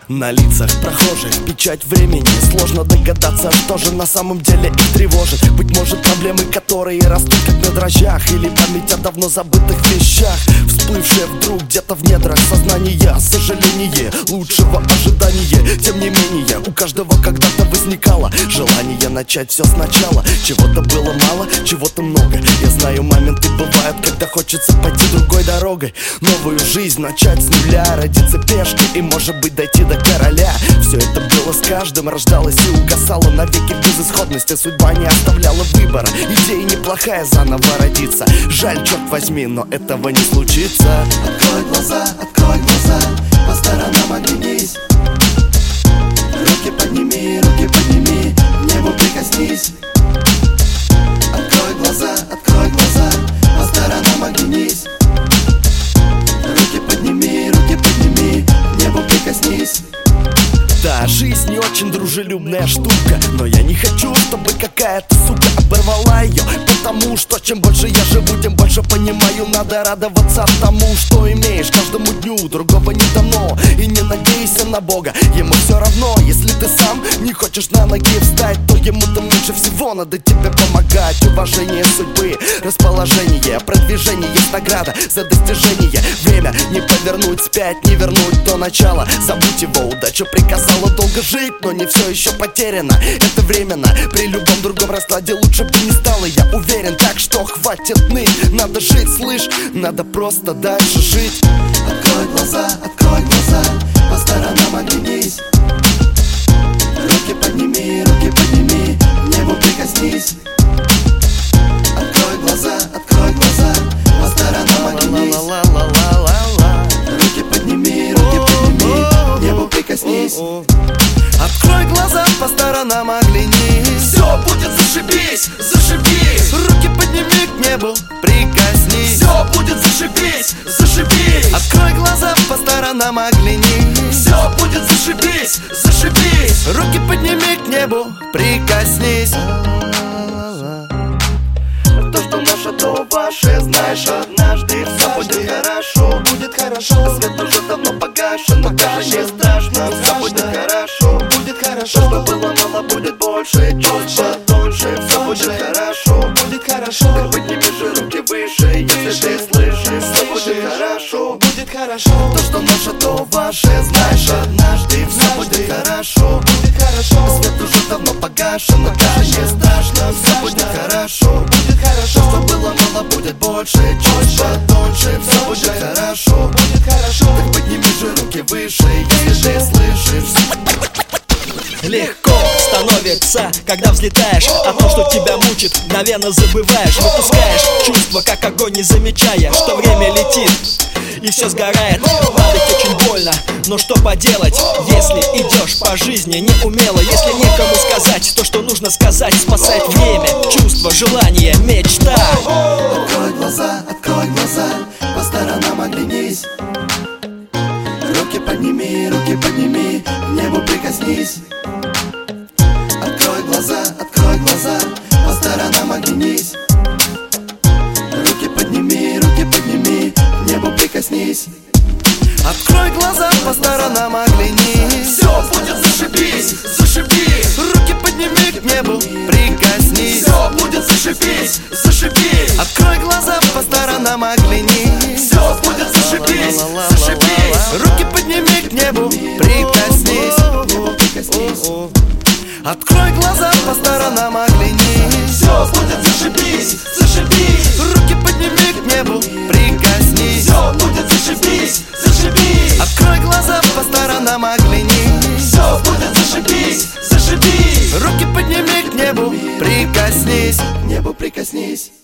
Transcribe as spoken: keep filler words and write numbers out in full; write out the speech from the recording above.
На лицах прохожих печать времени. Сложно догадаться, что же на самом деле их тревожит. Быть может, проблемы, которые растут как на дрожжах, или память о давно забытых вещах, всплывшие вдруг где-то в недрах сознания. Сожаление лучшего ожидания. Тем не менее, у каждого когда-то возникало желание начать все сначала. Чего-то было мало, чего-то много. Я знаю, моменты бывают, когда хочется пойти другой дорогой. Новую жизнь начать с нуля, родиться пешкой и, может быть, дойти до короля. Все это было с каждым, рождалось и угасало навеки в безысходности. Судьба не оставляла выбора, идея неплохая заново родиться. Жаль, черт возьми, но этого не случится. Открой глаза, открой глаза, по сторонам оглянись. Руки подними, руки подними, к небу прикоснись. Открой глаза, открой глаза, по сторонам оглянись. Руки подними, руки подними, к небу прикоснись. Да, жизнь не очень дружелюбная штука, но я не хочу, чтобы какая-то сука оборвала ее. Потому что чем больше я живу, тем больше понимаю, надо радоваться тому, что имеешь. Каждому дню другого не дано, и не надейся на Бога, ему все равно. Если ты сам не хочешь на ноги встать, то ему-то меньше всего надо тебе помогать. Уважение судьбы, расположение, продвижение есть награда за достижение. Время не повернуть вспять, не вернуть до начала. Забудь его, удача приказала долго жить, но не все еще потеряно. Это временно, при любом другом раскладе лучше бы не стало, я уверен. Так что хватит ныть, надо жить, слышь, надо просто дальше жить. Открой глаза, открой глаза, по сторонам оглянись. Руки подними, руки подними, к небу прикоснись. Открой глаза, открой глаза, по сторонам оглянись. Руки подними, руки подними, к небу прикоснись. Открой глаза, по сторонам оглянись. Все будет зашибись, зашибись. Руки подними к небу, прикоснись. Все будет зашибись, зашибись. Открой глаза, по сторонам оглянись. Все будет зашибись, зашибись. Руки подними к небу, прикоснись. То, что наше, то ваше. Знаешь, однажды все будет хорошо. Будет хорошо. Свет уже давно погашен, но даже не страшно. Все будет хорошо, будет хорошо. То, что было мало, будет больше. Чувства тоньше, все будет хорошо, будет хорошо. Так подними же руки выше, если ты слышишь. Все будет хорошо, будет хорошо. То, что наше, то ваше. Знаешь, однажды все будет хорошо, будет хорошо. Свет уже давно погашен, но даже не страшно. Все будет хорошо, будет хорошо. То, что было мало, будет больше. Чувства тоньше, все будет хорошо, будет хорошо. Так подними же руки выше, если ты слышишь. Легко становится, когда взлетаешь, а то, что тебя мучит, мгновенно забываешь. Выпускаешь чувства, как огонь, не замечая, что время летит и все сгорает. Падать очень больно, но что поделать, если идешь по жизни неумело. Если некому сказать то, что нужно сказать, спасает время, чувство, желание, мечта. Открой глаза, открой глаза, по сторонам оглянись. Руки подними, руки подними, к небу прикоснись. Открой глаза, открой глаза, по сторонам оглянись. Руки подними, руки подними, к небу прикоснись. Открой глаза, по сторонам оглянись. Все будет зашибись, зашибись. Руки подними к небу, прикоснись. Все будет зашибись, зашибись. Открой глаза, по сторонам оглянись. Все будет зашибись, зашибись. Руки подними к небу, прикоснись. К небу прикоснись. Открой глаза, по сторонам оглянись. Все будет зашибись, зашибись. Руки подними к небу, прикоснись. Все будет зашибись, зашибись. Открой глаза, по сторонам оглянись. Все будет зашибись, зашибись. Руки подними к небу, прикоснись. К небу прикоснись.